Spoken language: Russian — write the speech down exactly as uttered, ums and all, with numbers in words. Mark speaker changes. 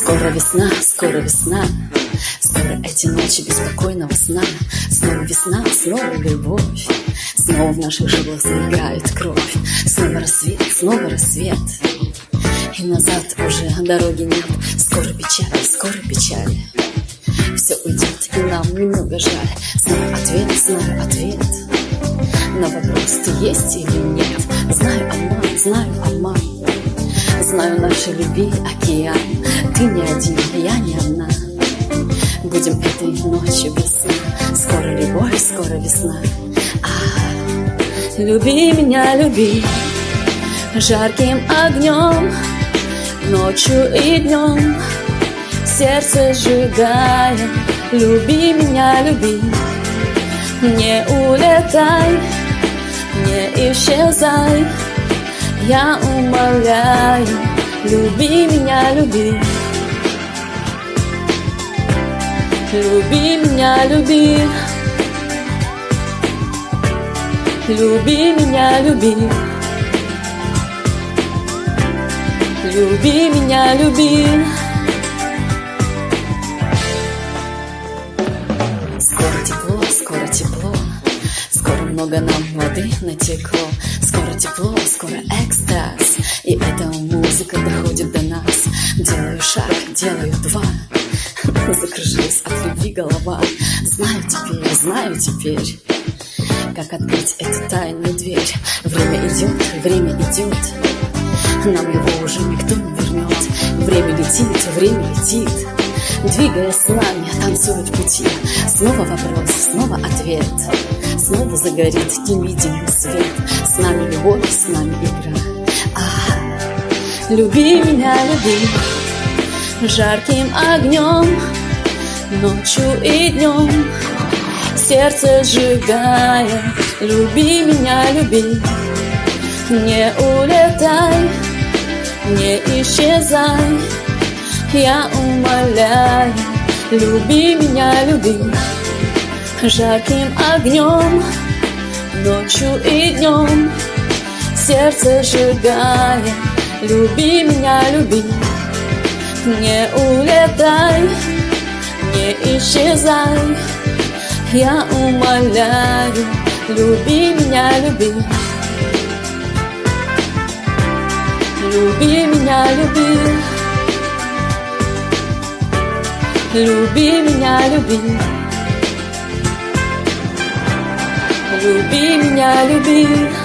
Speaker 1: Скоро весна, скоро весна, скоро эти ночи беспокойного сна. Снова весна, снова любовь, снова в наших жилах заиграет кровь. Снова рассвет, снова рассвет, и назад уже дороги нет. Скоро печаль, скоро печаль, все уйдет, и нам немного жаль. Знаю ответ, знаю ответ на вопрос, ты есть или нет. Знаю обман, знаю обман, знаю нашей любви океан. Ты не один, я не одна, будем этой ночью без сна. Скоро любовь, скоро весна. А, люби меня, люби жарким огнем, ночью и днем, сердце сжигая. Люби меня, люби, не улетай, не исчезай, я умоляю. Люби меня, люби, люби меня, люби, люби меня, люби, люби меня, люби. Скоро тепло, скоро тепло, скоро много нам воды натекло. Скоро тепло, скоро экстаз, и эта музыка доходит до нас. Делаю шаг, делаю два, закружилась от любви голова. Знаю теперь, знаю теперь, как открыть эту тайную дверь. Время идет, время идет, нам его уже никто не вернет. Время летит, время летит, двигаясь с нами, танцует в пути. Снова вопрос, снова ответ, снова загорит невидимый свет. С нами любовь, с нами игра. А, люби меня, люби жарким огнем, ночью и днем, сердце сжигая. Люби меня, люби, не улетай, не исчезай, я умоляю. Люби меня, люби жарким огнем, ночью и днем, сердце сжигая. Люби меня, люби, не улетай, не исчезай, я умоляю. Люби меня, люби, люби меня, люби, люби меня, люби, люби меня, люби.